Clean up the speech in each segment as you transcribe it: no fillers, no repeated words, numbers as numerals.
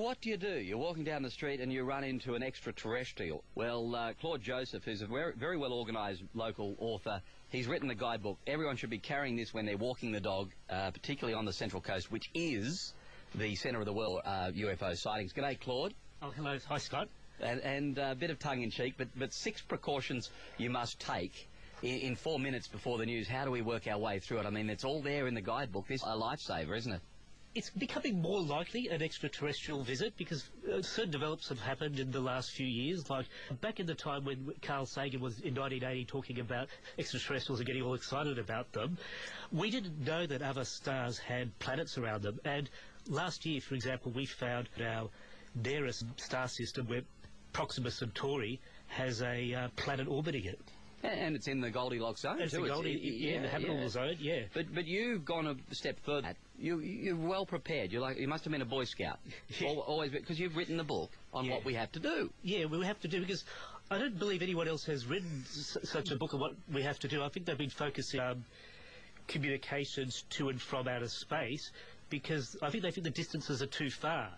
What do? You're walking down the street and you run into an extraterrestrial. Well, Claude Joseph, who's a very, very well-organised local author, he's written a guidebook. Everyone should be carrying this when they're walking the dog, particularly on the Central Coast, which is the centre of the world UFO sightings. G'day, Claude. Oh, hello. Hi, Scott. And a bit of tongue-in-cheek, but 6 precautions you must take in 4 minutes before the news. How do we work our way through it? I mean, it's all there in the guidebook. This is a lifesaver, isn't it? It's becoming more likely an extraterrestrial visit because certain developments have happened in the last few years. Like back in the time when Carl Sagan was in 1980 talking about extraterrestrials and getting all excited about them, we didn't know that other stars had planets around them. And last year, for example, we found our nearest star system where Proxima Centauri has a planet orbiting it. And it's in the Goldilocks zone. It's too. The habitable zone, yeah. But you've gone a step further. You're well prepared. You must have been a Boy Scout. Always, because you've written the book on what we have to do. Yeah, we have to do, because I don't believe anyone else has written such a book on what we have to do. I think they've been focusing on communications to and from outer space because I think they think the distances are too far.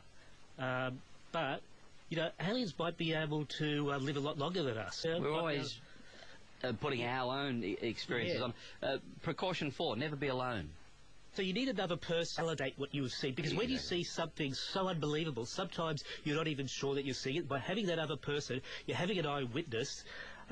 But, you know, aliens might be able to live a lot longer than us. We're always putting our own experiences on. Precaution 4, never be alone. So you need another person to validate what you see, because when you see something so unbelievable, sometimes you're not even sure that you're seeing it. By having that other person, you're having an eyewitness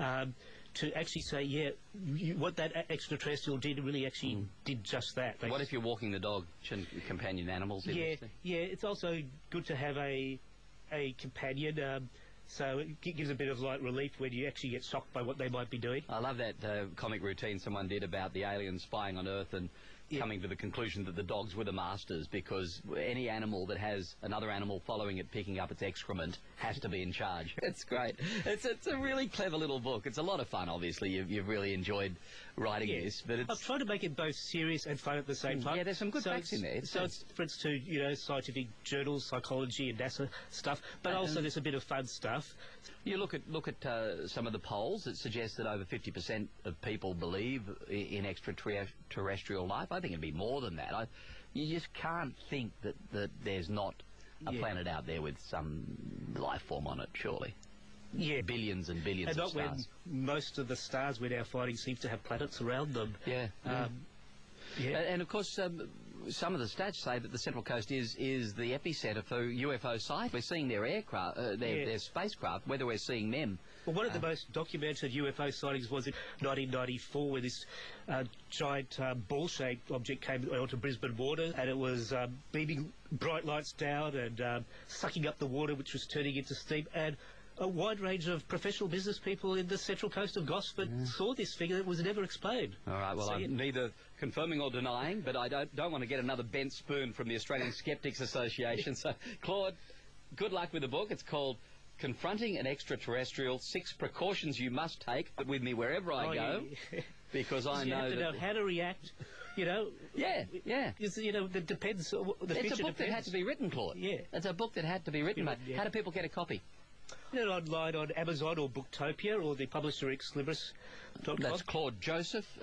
to actually say, yeah, what that extraterrestrial did really actually did just that. What if you're walking the dog? Shouldn't companion animals? Yeah, it's also good to have a companion. So it gives a bit of light relief when you actually get shocked by what they might be doing. I love that comic routine someone did about the aliens spying on Earth and coming to the conclusion that the dogs were the masters, because any animal that has another animal following it picking up its excrement has to be in charge. It's great. It's a really clever little book. It's a lot of fun, obviously. You've really enjoyed writing this. But I've tried to make it both serious and fun at the same time. Yeah, there's some good facts in there. It's reference to, you know, scientific journals, psychology and NASA stuff, but also there's a bit of fun stuff. You look at some of the polls that suggest that over 50% of people believe in extraterrestrial life. I think it'd be more than that. You just can't think that there's not a planet out there with some life form on it, surely. Yeah. Billions and billions of stars. And not when most of the stars we're now finding seem to have planets around them. Yeah. And of course, some of the stats say that the Central Coast is the epicentre for UFO sight. We're seeing their aircraft, their spacecraft, whether we're seeing them. Well, one of the most documented UFO sightings was in 1994, where this giant ball-shaped object came onto Brisbane water, and it was beaming bright lights down and sucking up the water, which was turning into steam. And a wide range of professional business people in the Central Coast of Gosford saw this figure that was never explained. All right, well, I'm neither confirming or denying, but I don't want to get another bent spoon from the Australian Skeptics Association. So, Claude, good luck with the book. It's called Confronting an Extraterrestrial, 6 Precautions You Must Take with me wherever I go, because I know you have to know how to react, you know. Yeah. You know, that depends. The it's a book that had to be written, Claude. Yeah. It's a book that had to be written. How do people get a copy? Online on Amazon or Booktopia or the publisher Exlibris.com. That's Claude Joseph,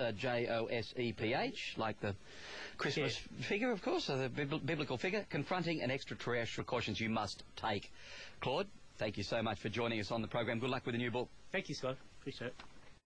Joseph, like the Christmas figure, of course, the biblical figure. Confronting an Extraterrestrial, Precautions You Must Take. Claude, thank you so much for joining us on the program. Good luck with the new book. Thank you, Scott. Appreciate it.